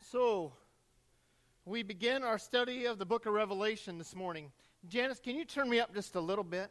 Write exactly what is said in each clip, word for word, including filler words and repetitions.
So, we begin our study of the book of Revelation this morning. Janice, can you turn me up just a little bit?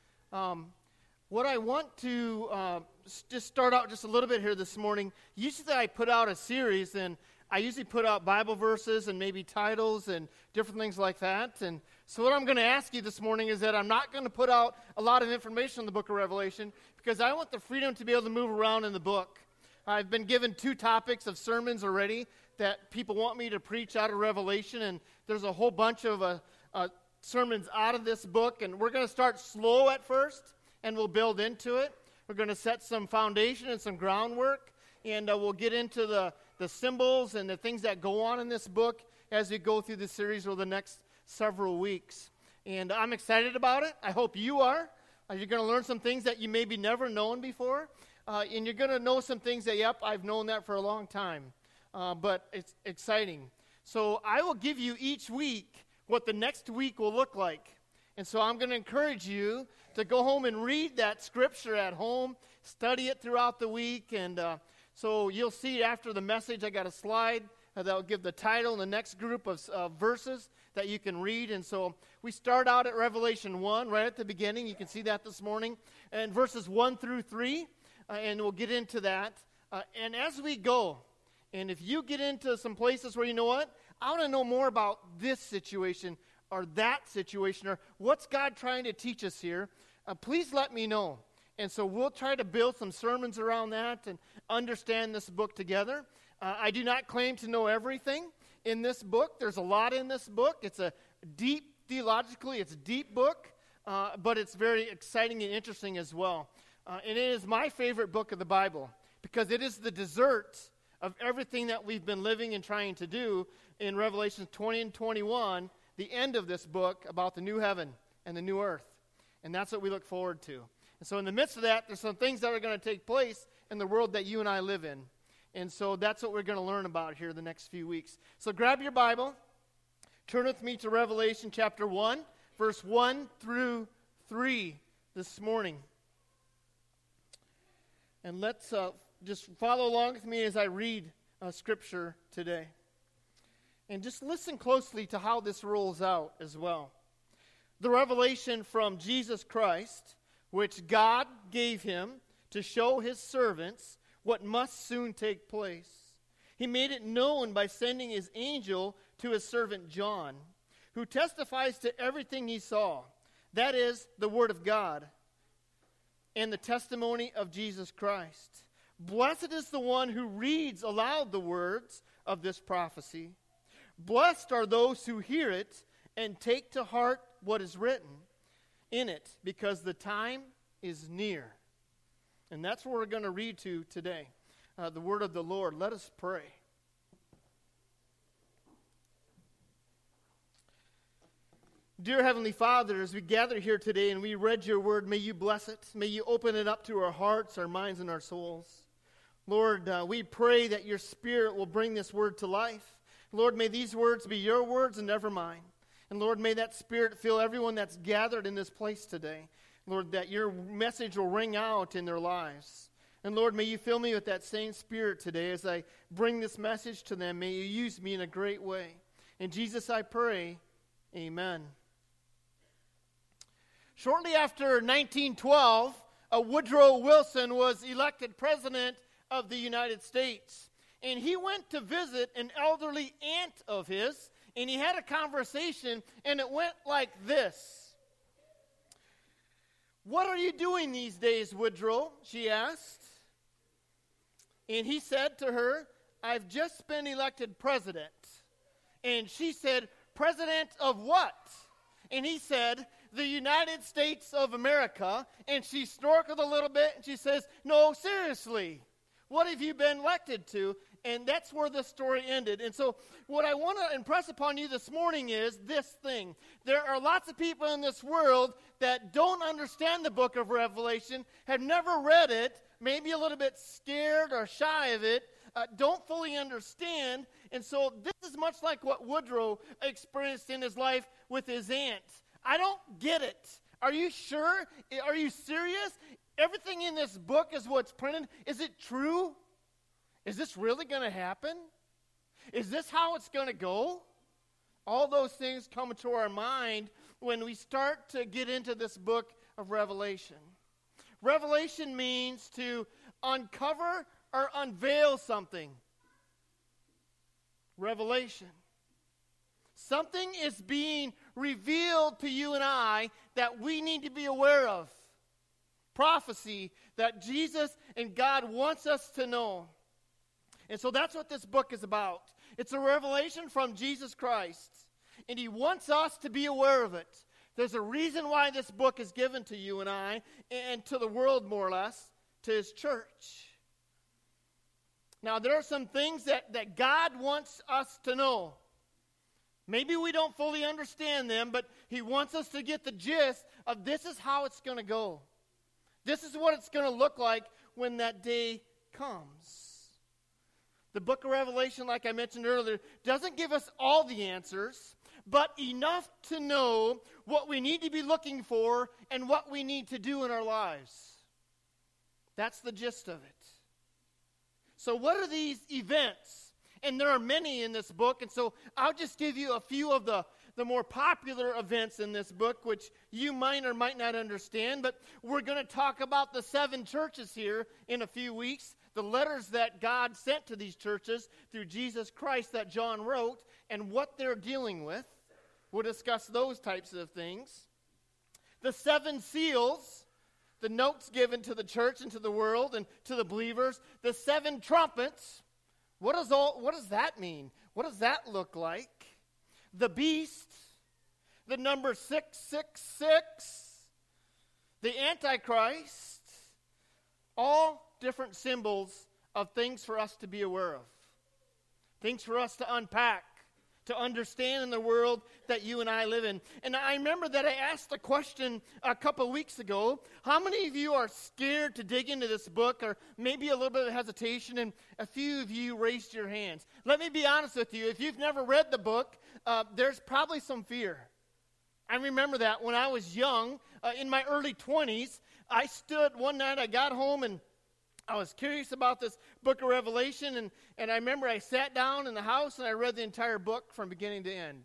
Um, what I want to uh, just start out just a little bit here this morning, usually I put out a series, and I usually put out Bible verses and maybe titles and different things like that. And so what I'm going to ask you this morning is that I'm not going to put out a lot of information on the book of Revelation because I want the freedom to be able to move around in the book. I've been given two topics of sermons already that people want me to preach out of Revelation, and there's a whole bunch of uh, uh, sermons out of this book, and we're going to start slow at first, and we'll build into it. We're going to set some foundation and some groundwork, and uh, we'll get into the, the symbols and the things that go on in this book as we go through the series over the next several weeks. And I'm excited about it. I hope you are. Uh, you're going to learn some things that you maybe never known before, uh, and you're going to know some things that, yep, I've known that for a long time. Uh, but it's exciting. So I will give you each week what the next week will look like. And so I'm going to encourage you to go home and read that scripture at home, study it throughout the week. And uh, so you'll see after the message, I got a slide uh, that will give the title and the next group of uh, verses that you can read. And so we start out at Revelation one, right at the beginning. You can see that this morning. And verses one through three, uh, and we'll get into that. Uh, and as we go, and if you get into some places where you know what, I want to know more about this situation or that situation or what's God trying to teach us here, uh, please let me know. And so we'll try to build some sermons around that and understand this book together. Uh, I do not claim to know everything in this book. There's a lot in this book. It's a deep, theologically, it's a deep book, uh, but it's very exciting and interesting as well. Uh, and it is my favorite book of the Bible because it is the dessert of everything that we've been living and trying to do in Revelation twenty and twenty-one, the end of this book about the new heaven and the new earth. And that's what we look forward to. And so in the midst of that, there's some things that are going to take place in the world that you and I live in. And so that's what we're going to learn about here the next few weeks. So grab your Bible, turn with me to Revelation chapter one, verse one through three this morning. And let's uh, just follow along with me as I read uh, Scripture today. And just listen closely to how this rolls out as well. The revelation from Jesus Christ, which God gave him to show his servants what must soon take place. He made it known by sending his angel to his servant John, who testifies to everything he saw. That is, the word of God and the testimony of Jesus Christ. Blessed is the one who reads aloud the words of this prophecy. Blessed are those who hear it and take to heart what is written in it, because the time is near. And that's what we're going to read to today, uh, the word of the Lord. Let us pray. Dear Heavenly Father, as we gather here today and we read your word, may you bless it. May you open it up to our hearts, our minds, and our souls. Lord, uh, we pray that your Spirit will bring this word to life. Lord, may these words be your words and never mine. And Lord, may that Spirit fill everyone that's gathered in this place today. Lord, that your message will ring out in their lives. And Lord, may you fill me with that same Spirit today as I bring this message to them. May you use me in a great way. In Jesus I pray, amen. Shortly after nineteen twelve, uh, Woodrow Wilson was elected president of the United States. And he went to visit an elderly aunt of his, and he had a conversation, and it went like this. "What are you doing these days, Woodrow?" she asked. And he said to her, "I've just been elected president." And she said, "President of what?" And he said, "The United States of America." And she snorkeled a little bit, and she says, "No, seriously, what have you been elected to?" And that's where the story ended. And so what I want to impress upon you this morning is this thing. There are lots of people in this world that don't understand the book of Revelation, have never read it, maybe a little bit scared or shy of it, uh, don't fully understand. And so this is much like what Woodrow experienced in his life with his aunt. I don't get it. Are you sure? Are you serious? Everything in this book is what's printed. Is it true? Is this really going to happen? Is this how it's going to go? All those things come to our mind when we start to get into this book of Revelation. Revelation means to uncover or unveil something. Revelation. Something is being revealed to you and I that we need to be aware of. Prophecy that Jesus and God wants us to know. And so that's what this book is about. It's a revelation from Jesus Christ. And he wants us to be aware of it. There's a reason why this book is given to you and I, and to the world more or less, to his church. Now, there are some things that, that God wants us to know. Maybe we don't fully understand them, but he wants us to get the gist of this is how it's going to go. This is what it's going to look like when that day comes. The book of Revelation, like I mentioned earlier, doesn't give us all the answers, but enough to know what we need to be looking for and what we need to do in our lives. That's the gist of it. So what are these events? And there are many in this book, and so I'll just give you a few of the, the more popular events in this book, which you might or might not understand, but we're going to talk about the seven churches here in a few weeks, the letters that God sent to these churches through Jesus Christ that John wrote, and what they're dealing with. We'll discuss those types of things. The seven seals, the notes given to the church and to the world and to the believers. The seven trumpets. What does all? What does that mean? What does that look like? The beast, the number six six six, the Antichrist, all different symbols of things for us to be aware of, things for us to unpack, to understand in the world that you and I live in. And I remember that I asked a question a couple weeks ago. How many of you are scared to dig into this book, or maybe a little bit of hesitation, and a few of you raised your hands? Let me be honest with you. If you've never read the book, uh, there's probably some fear. I remember that when I was young, uh, in my early twenties, I stood one night, I got home, and I was curious about this book of Revelation, and, and I remember I sat down in the house and I read the entire book from beginning to end.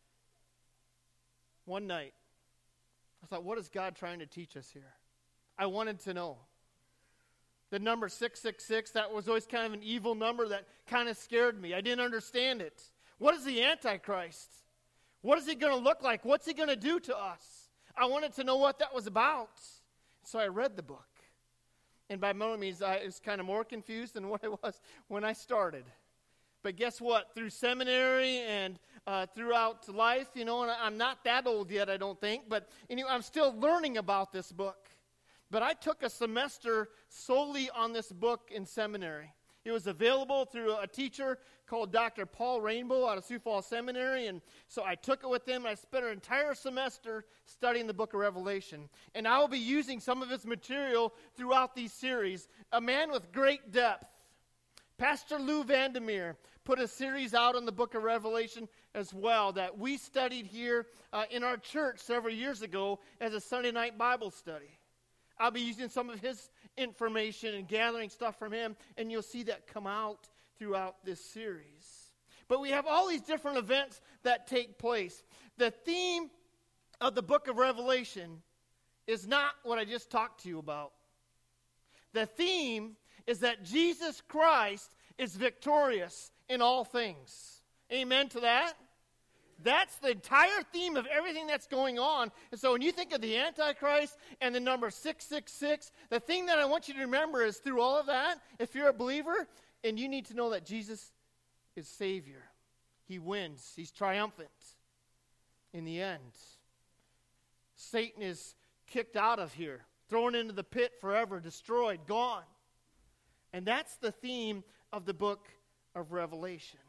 One night. I thought, what is God trying to teach us here? I wanted to know. The number six six six, that was always kind of an evil number that kind of scared me. I didn't understand it. What is the Antichrist? What is he going to look like? What's he going to do to us? I wanted to know what that was about. So I read the book. And by no means, I was kind of more confused than what I was when I started. But guess what? Through seminary and uh, throughout life, you know, and I'm not that old yet, I don't think, but anyway, I'm still learning about this book. But I took a semester solely on this book in seminary. It was available through a teacher called Doctor Paul Rainbow out of Sioux Falls Seminary, and so I took it with him, and I spent an entire semester studying the book of Revelation. And I will be using some of his material throughout these series. A man with great depth, Pastor Lou Vandermeer, put a series out on the book of Revelation as well that we studied here uh, in our church several years ago as a Sunday night Bible study. I'll be using some of his information and gathering stuff from him, and you'll see that come out throughout this series. But we have all these different events that take place. The theme of the book of Revelation is not what I just talked to you about. The theme is that Jesus Christ is victorious in all things. Amen to that? That's the entire theme of everything that's going on. And so when you think of the Antichrist and the number six six six, the thing that I want you to remember is through all of that, if you're a believer, and you need to know that Jesus is Savior. He wins. He's triumphant in the end. Satan is kicked out of here, thrown into the pit forever, destroyed, gone. And that's the theme of the book of Revelation.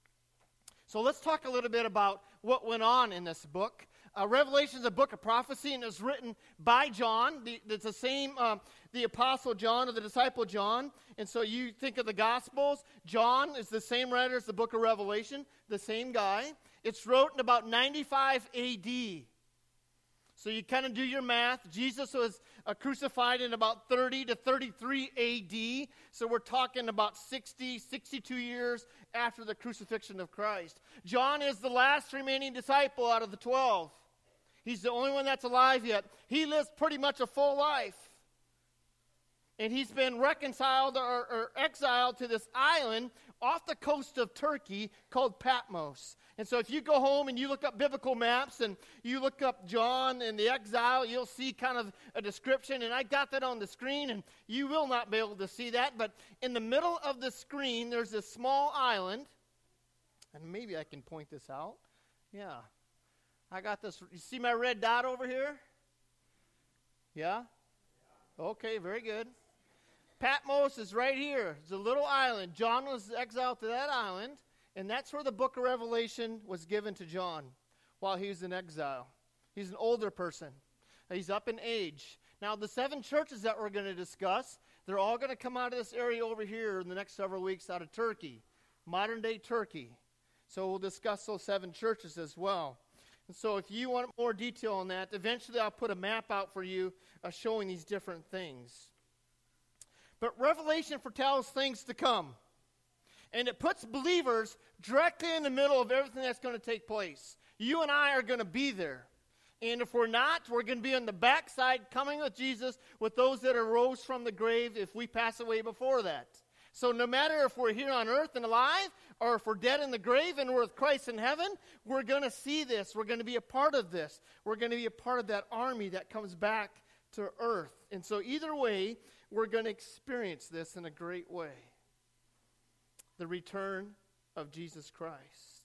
So let's talk a little bit about what went on in this book. Uh, Revelation is a book of prophecy, and it's written by John. The, it's the same, uh, the Apostle John or the disciple John. And so you think of the Gospels. John is the same writer as the book of Revelation, the same guy. It's wrote in about ninety-five A D. So you kind of do your math. Jesus was uh, crucified in about thirty to thirty-three A D. So we're talking about sixty, sixty-two years after the crucifixion of Christ. John is the last remaining disciple out of the twelve. He's the only one that's alive yet. He lives pretty much a full life. And he's been reconciled or, or exiled to this island off the coast of Turkey called Patmos. And so if you go home and you look up biblical maps and you look up John and the exile, you'll see kind of a description. And I got that on the screen, and you will not be able to see that. But in the middle of the screen, there's this small island. And maybe I can point this out. Yeah. I got this. You see my red dot over here? Yeah? Okay, very good. Patmos is right here. It's a little island. John was exiled to that island, and that's where the book of Revelation was given to John while he was in exile. He's an older person. He's up in age. Now, the seven churches that we're going to discuss, they're all going to come out of this area over here in the next several weeks out of Turkey, modern-day Turkey. So we'll discuss those seven churches as well. And so if you want more detail on that, eventually I'll put a map out for you uh, showing these different things. But Revelation foretells things to come. And it puts believers directly in the middle of everything that's going to take place. You and I are going to be there. And if we're not, we're going to be on the backside coming with Jesus with those that arose from the grave if we pass away before that. So no matter if we're here on earth and alive or if we're dead in the grave and we're with Christ in heaven, we're going to see this. We're going to be a part of this. We're going to be a part of that army that comes back to earth. And so either way, we're going to experience this in a great way. The return of Jesus Christ.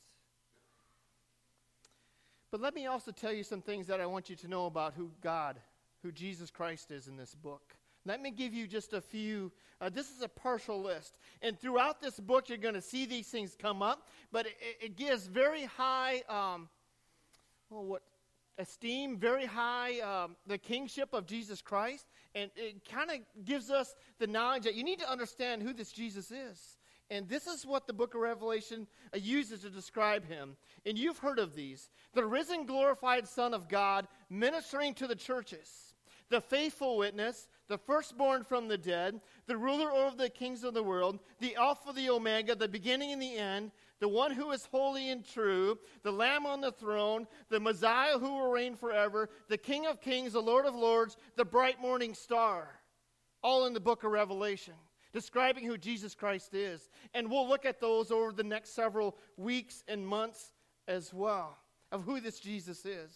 But let me also tell you some things that I want you to know about who God, who Jesus Christ is in this book. Let me give you just a few. Uh, this is a partial list. And throughout this book, you're going to see these things come up. But it, it gives very high, um, well, what, esteem, very high, um, the kingship of Jesus Christ. And it kind of gives us the knowledge that you need to understand who this Jesus is. And this is what the book of Revelation uh, uses to describe him. And you've heard of these. The risen, glorified Son of God ministering to the churches. The faithful witness, the firstborn from the dead, the ruler over the kings of the world, the Alpha, the Omega, the beginning and the end, the one who is holy and true, the Lamb on the throne, the Messiah who will reign forever, the King of kings, the Lord of lords, the bright morning star. All in the book of Revelation, describing who Jesus Christ is. And we'll look at those over the next several weeks and months as well, of who this Jesus is.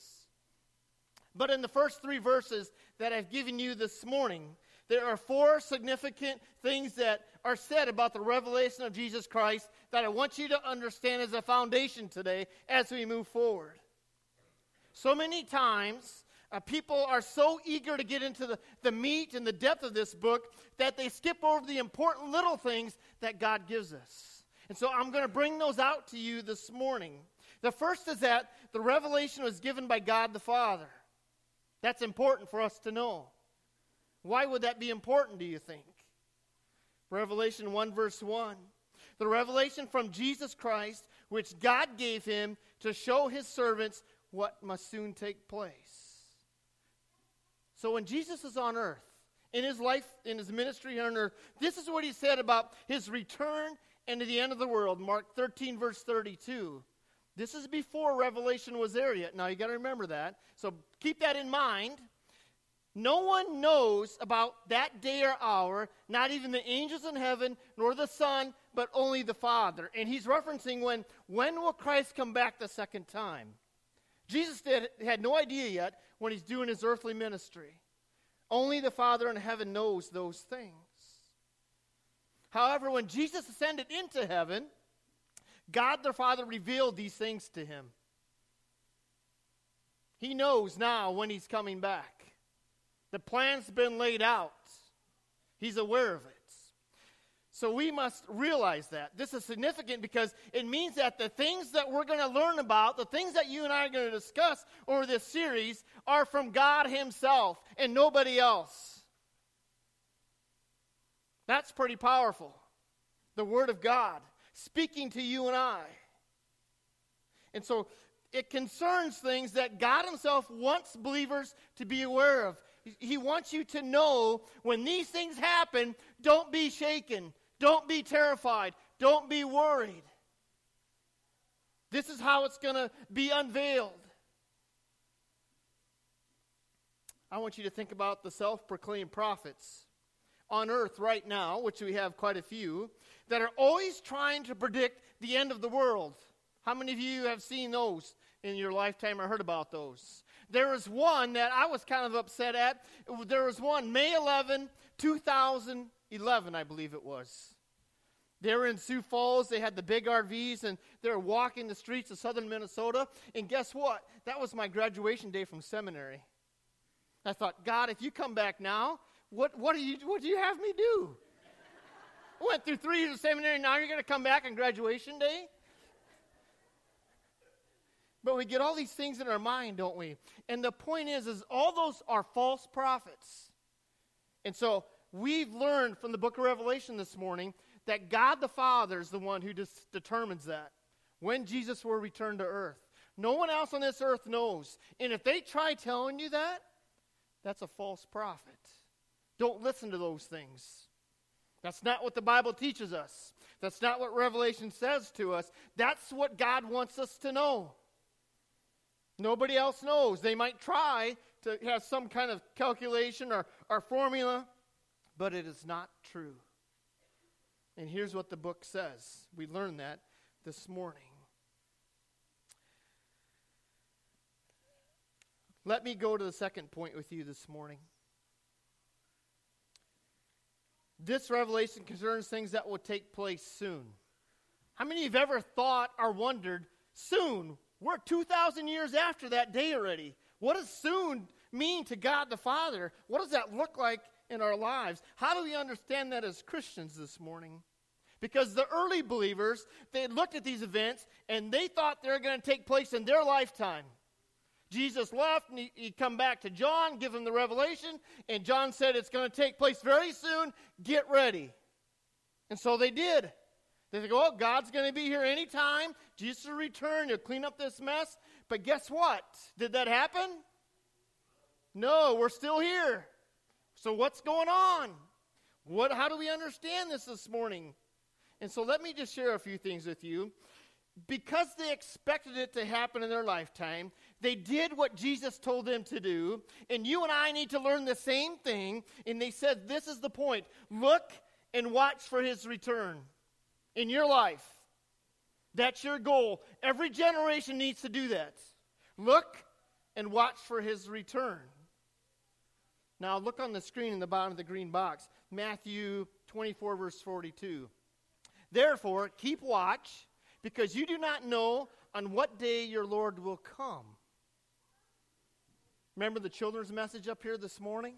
But in the first three verses that I've given you this morning, there are four significant things that are said about the revelation of Jesus Christ that I want you to understand as a foundation today as we move forward. So many times, uh, people are so eager to get into the, the meat and the depth of this book that they skip over the important little things that God gives us. And so I'm going to bring those out to you this morning. The first is that the revelation was given by God the Father. That's important for us to know. Why would that be important, do you think? Revelation one, verse one. The revelation from Jesus Christ, which God gave him to show his servants what must soon take place. So when Jesus is on earth, in his life, in his ministry on earth, this is what he said about his return and to the end of the world. Mark thirteen, verse thirty-two. This is before Revelation was there yet. Now, you got to remember that. So keep that in mind. No one knows about that day or hour, not even the angels in heaven, nor the Son, but only the Father. And he's referencing when, when will Christ come back the second time? Jesus did, had no idea yet when he's doing his earthly ministry. Only the Father in heaven knows those things. However, when Jesus ascended into heaven, God the Father revealed these things to him. He knows now when he's coming back. The plan's been laid out. He's aware of it. So we must realize that. This is significant because it means that the things that we're going to learn about, the things that you and I are going to discuss over this series, are from God himself and nobody else. That's pretty powerful. The Word of God speaking to you and I. And so it concerns things that God himself wants believers to be aware of. He wants you to know when these things happen, don't be shaken. Don't be terrified. Don't be worried. This is how it's going to be unveiled. I want you to think about the self-proclaimed prophets on earth right now, which we have quite a few, that are always trying to predict the end of the world. How many of you have seen those in your lifetime or heard about those? There was one that I was kind of upset at. There was one, May eleventh, two thousand eleven, I believe it was. They were in Sioux Falls. They had the big R Vs, and they were walking the streets of southern Minnesota. And guess what? That was my graduation day from seminary. I thought, God, if you come back now, what what do you what do you have me do? I went through three years of seminary. Now you're going to come back on graduation day? But we get all these things in our mind, don't we? And the point is, is all those are false prophets. And so we've learned from the book of Revelation this morning that God the Father is the one who dis- determines that, when Jesus will return to earth. No one else on this earth knows. And if they try telling you that, that's a false prophet. Don't listen to those things. That's not what the Bible teaches us. That's not what Revelation says to us. That's what God wants us to know. Nobody else knows. They might try to have some kind of calculation or, or formula, but it is not true. And here's what the book says. We learned that this morning. Let me go to the second point with you this morning. This revelation concerns things that will take place soon. How many of you have ever thought or wondered, soon? We're two thousand years after that day already. What does soon mean to God the Father? What does that look like in our lives? How do we understand that as Christians this morning? Because the early believers, they looked at these events and they thought they were going to take place in their lifetime. Jesus left and he, he'd come back to John, give him the revelation, and John said it's going to take place very soon. Get ready. And so they did. They think, oh, God's going to be here anytime. Jesus will return. He'll clean up this mess. But guess what? Did that happen? No, we're still here. So what's going on? What? How do we understand this this morning? And so let me just share a few things with you. Because they expected it to happen in their lifetime, they did what Jesus told them to do. And you and I need to learn the same thing. And they said, this is the point. Look and watch for his return in your life. That's your goal. Every generation needs to do that. Look and watch for his return. Now look on the screen in the bottom of the green box. Matthew twenty-four, verse forty-two. Therefore, keep watch, because you do not know on what day your Lord will come. Remember the children's message up here this morning?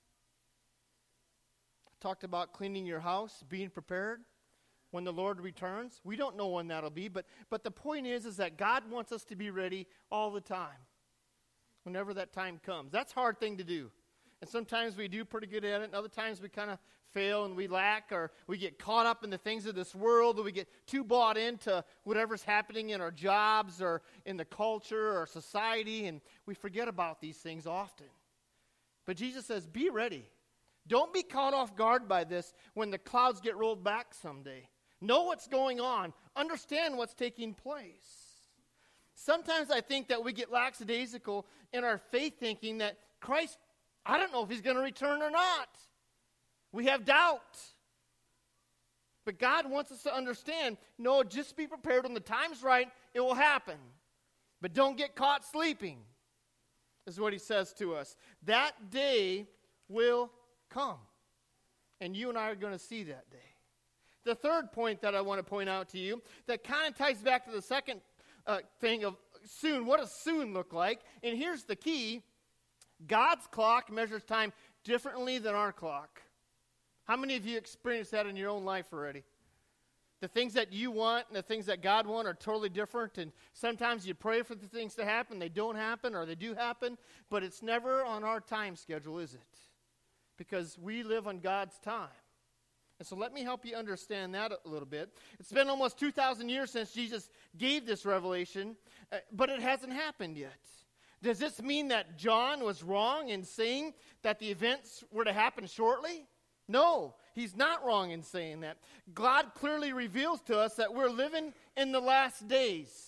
I talked about cleaning your house, being prepared when the Lord returns. We don't know when that'll be, but, but the point is, is that God wants us to be ready all the time, whenever that time comes. That's a hard thing to do. And sometimes we do pretty good at it, and other times we kind of fail and we lack, or we get caught up in the things of this world, or we get too bought into whatever's happening in our jobs or in the culture or society, and we forget about these things often. But Jesus says, be ready. Don't be caught off guard by this when the clouds get rolled back someday. Know what's going on. Understand what's taking place. Sometimes I think that we get lackadaisical in our faith, thinking that Christ, I don't know if he's going to return or not. We have doubt. But God wants us to understand, no, just be prepared. When the time's right, it will happen. But don't get caught sleeping, is what he says to us. That day will come. And you and I are going to see that day. The third point that I want to point out to you, that kind of ties back to the second uh, thing of soon. What does soon look like? And here's the key. God's clock measures time differently than our clock. How many of you experienced that in your own life already? The things that you want and the things that God wants are totally different, and sometimes you pray for the things to happen, they don't happen, or they do happen, but it's never on our time schedule, is it? Because we live on God's time. And so let me help you understand that a little bit. It's been almost two thousand years since Jesus gave this revelation, uh, but it hasn't happened yet. Does this mean that John was wrong in saying that the events were to happen shortly? No, he's not wrong in saying that. God clearly reveals to us that we're living in the last days.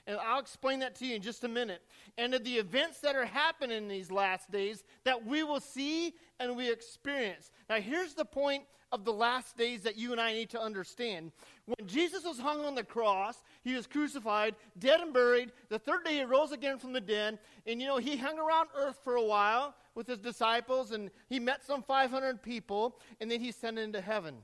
And I'll explain that to you in just a minute. And of the events that are happening in these last days that we will see and we experience. Now, here's the point of the last days that you and I need to understand. When Jesus was hung on the cross, he was crucified, dead and buried. The third day he rose again from the dead. And, you know, he hung around earth for a while with his disciples, and he met some five hundred people, and then he ascended into heaven.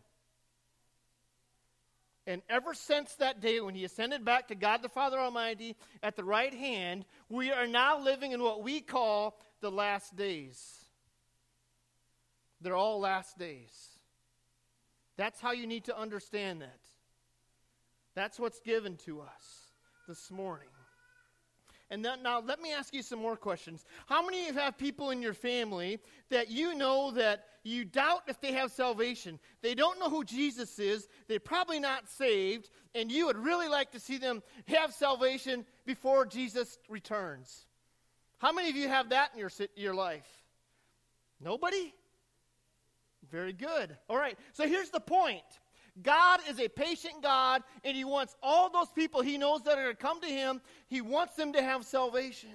And ever since that day when he ascended back to God the Father Almighty at the right hand, we are now living in what we call the last days. They're all last days. That's how you need to understand that. That's what's given to us this morning. And then, now let me ask you some more questions. How many of you have people in your family that you know that you doubt if they have salvation? They don't know who Jesus is. They're probably not saved. And you would really like to see them have salvation before Jesus returns. How many of you have that in your, your life? Nobody? Very good. All right. So here's the point. God is a patient God, and he wants all those people he knows that are going to come to him, he wants them to have salvation.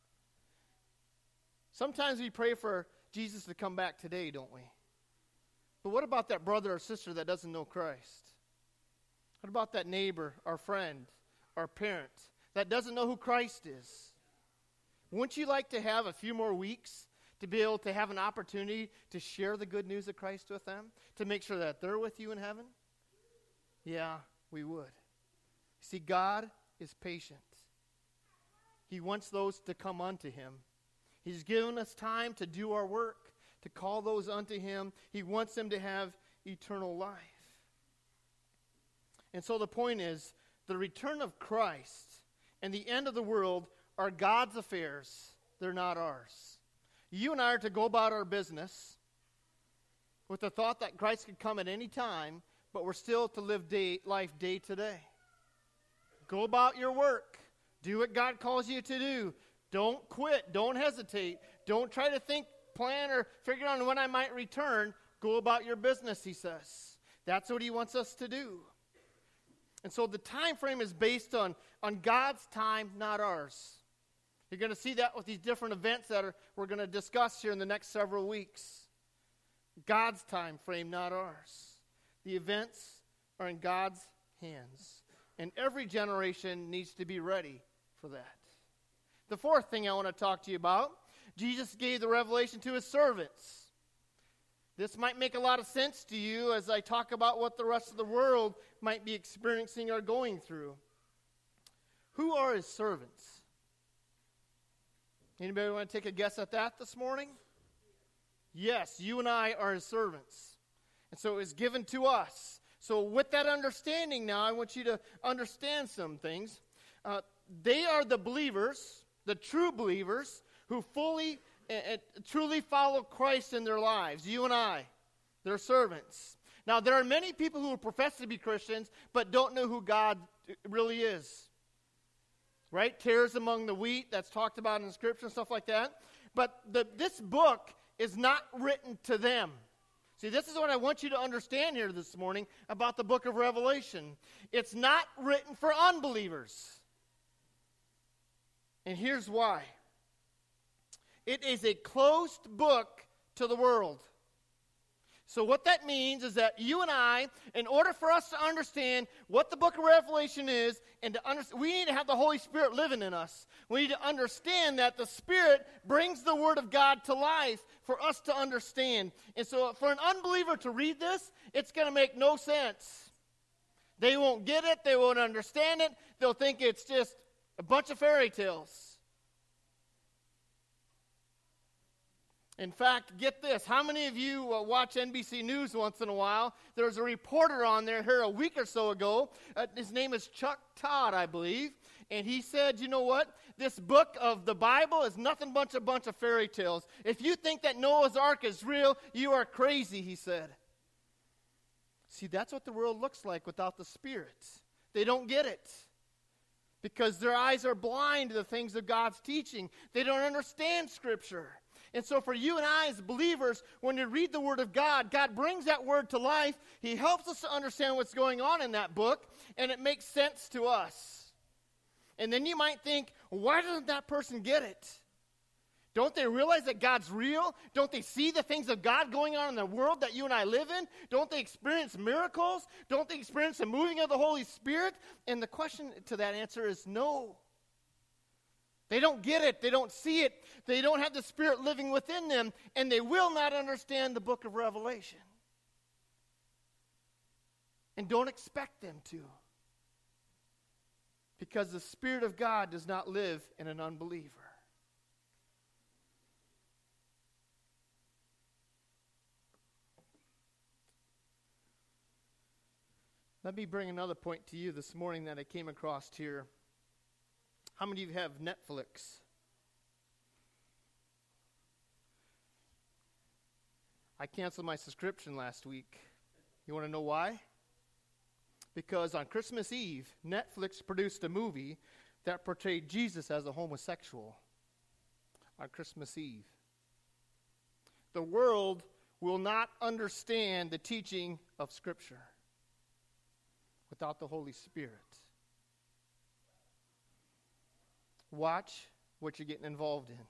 Sometimes we pray for Jesus to come back today, don't we? But what about that brother or sister that doesn't know Christ? What about that neighbor, our friend, our parent that doesn't know who Christ is? Wouldn't you like to have a few more weeks to be able to have an opportunity to share the good news of Christ with them, to make sure that they're with you in heaven? Yeah, we would. See, God is patient. He wants those to come unto him. He's given us time to do our work, to call those unto him. He wants them to have eternal life. And so the point is, the return of Christ and the end of the world are God's affairs. They're not ours. You and I are to go about our business with the thought that Christ could come at any time, but we're still to live day, life day to day. Go about your work. Do what God calls you to do. Don't quit. Don't hesitate. Don't try to think, plan, or figure out when I might return. Go about your business, he says. That's what he wants us to do. And so the time frame is based on, on God's time, not ours. You're going to see that with these different events that are, we're going to discuss here in the next several weeks. God's time frame, not ours. The events are in God's hands. And every generation needs to be ready for that. The fourth thing I want to talk to you about, Jesus gave the revelation to his servants. This might make a lot of sense to you as I talk about what the rest of the world might be experiencing or going through. Who are his servants? Anybody want to take a guess at that this morning? Yes, you and I are his servants. And so it was given to us. So with that understanding now, I want you to understand some things. Uh, they are the believers, the true believers, who fully and truly follow Christ in their lives. You and I, they're servants. Now, there are many people who profess to be Christians, but don't know who God really is. Right? Tares among the wheat, that's talked about in Scripture and stuff like that. But the, this book is not written to them. See, this is what I want you to understand here this morning about the book of Revelation. It's not written for unbelievers. And here's why. It is a closed book to the world. So what that means is that you and I, in order for us to understand what the book of Revelation is, and to understand, we need to have the Holy Spirit living in us. We need to understand that the Spirit brings the Word of God to life for us to understand. And so for an unbeliever to read this, it's going to make no sense. They won't get it. They won't understand it. They'll think it's just a bunch of fairy tales. In fact, get this. How many of you uh, watch N B C News once in a while? There was a reporter on there here a week or so ago. Uh, his name is Chuck Todd, I believe. And he said, you know what? This book of the Bible is nothing but a bunch of fairy tales. If you think that Noah's Ark is real, you are crazy, he said. See, that's what the world looks like without the Spirit. They don't get it. Because their eyes are blind to the things of God's teaching. They don't understand Scripture. And so for you and I as believers, when you read the Word of God, God brings that Word to life. He helps us to understand what's going on in that book, and it makes sense to us. And then you might think, why doesn't that person get it? Don't they realize that God's real? Don't they see the things of God going on in the world that you and I live in? Don't they experience miracles? Don't they experience the moving of the Holy Spirit? And the question to that answer is no. They don't get it. They don't see it. They don't have the Spirit living within them, and they will not understand the book of Revelation. And don't expect them to. Because the Spirit of God does not live in an unbeliever. Let me bring another point to you this morning that I came across here. How many of you have Netflix? I canceled my subscription last week. You want to know why? Because on Christmas Eve, Netflix produced a movie that portrayed Jesus as a homosexual on Christmas Eve. The world will not understand the teaching of Scripture without the Holy Spirit. Watch what you're getting involved in.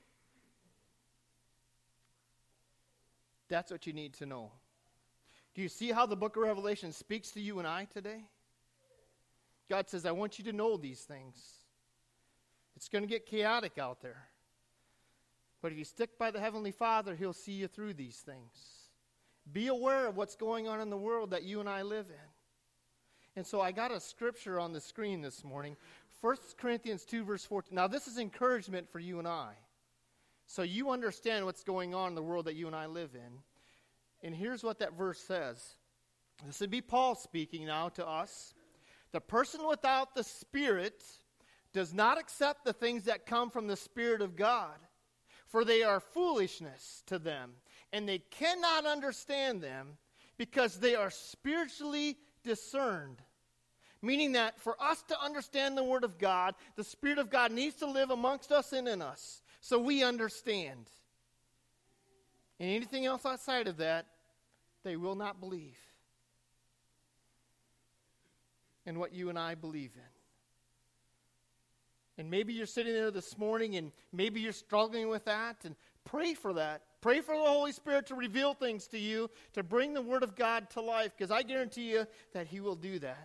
That's what you need to know. Do you see how the book of Revelation speaks to you and I today? God says, I want you to know these things. It's going to get chaotic out there. But if you stick by the Heavenly Father, He'll see you through these things. Be aware of what's going on in the world that you and I live in. And so I got a scripture on the screen this morning. First Corinthians two, verse fourteen. Now, this is encouragement for you and I. So you understand what's going on in the world that you and I live in. And here's what that verse says. This would be Paul speaking now to us. The person without the Spirit does not accept the things that come from the Spirit of God, for they are foolishness to them, and they cannot understand them because they are spiritually discerned. Meaning that for us to understand the Word of God, the Spirit of God needs to live amongst us and in us, so we understand. And anything else outside of that, they will not believe in what you and I believe in. And maybe you're sitting there this morning and maybe you're struggling with that, and pray for that. Pray for the Holy Spirit to reveal things to you, to bring the Word of God to life, because I guarantee you that He will do that.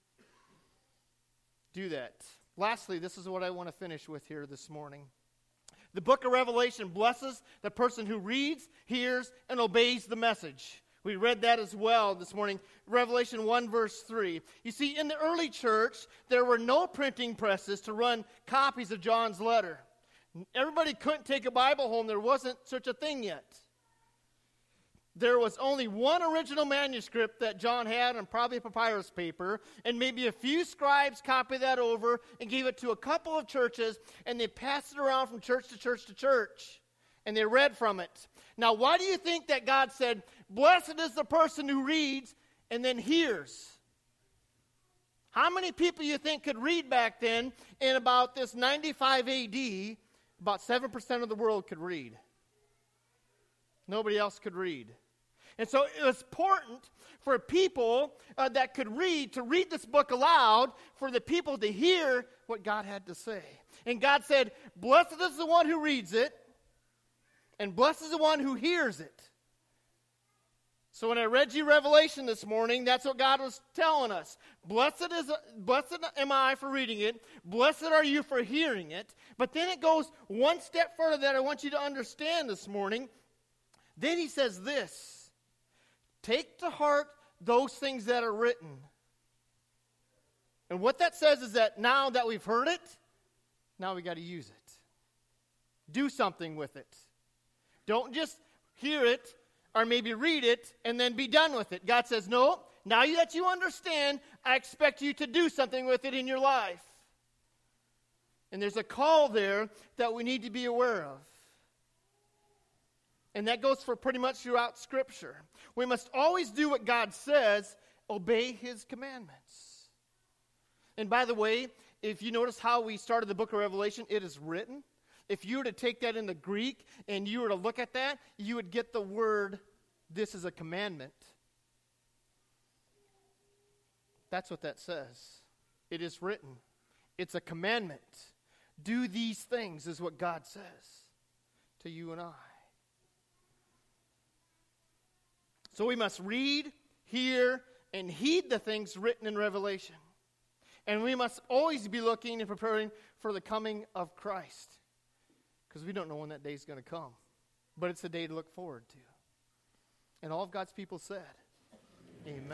Do that. Lastly, this is what I want to finish with here this morning. The book of Revelation blesses the person who reads, hears, and obeys the message. We read that as well this morning. Revelation one, verse three. You see, in the early church, there were no printing presses to run copies of John's letter. Everybody couldn't take a Bible home. There wasn't such a thing yet. There was only one original manuscript that John had on probably papyrus paper, and maybe a few scribes copied that over and gave it to a couple of churches, and they passed it around from church to church to church, and they read from it. Now, why do you think that God said, blessed is the person who reads and then hears? How many people you think could read back then? In about this ninety-five A D, about seven percent of the world could read. Nobody else could read. And so it was important for people uh, that could read to read this book aloud, for the people to hear what God had to say. And God said, blessed is the one who reads it, and blessed is the one who hears it. So when I read you Revelation this morning, that's what God was telling us. Blessed is, blessed am I for reading it. Blessed are you for hearing it. But then it goes one step further that I want you to understand this morning. Then he says this, take to heart those things that are written. And what that says is that now that we've heard it, now we got to use it. Do something with it. Don't just hear it or maybe read it and then be done with it. God says, no, now that you understand, I expect you to do something with it in your life. And there's a call there that we need to be aware of. And that goes for pretty much throughout Scripture. We must always do what God says, obey His commandments. And by the way, if you notice how we started the book of Revelation, it is written. If you were to take that into Greek and you were to look at that, you would get the word, this is a commandment. That's what that says. It is written. It's a commandment. Do these things is what God says to you and I. So we must read, hear, and heed the things written in Revelation. And we must always be looking and preparing for the coming of Christ. Because we don't know when that day is going to come. But it's a day to look forward to. And all of God's people said, amen.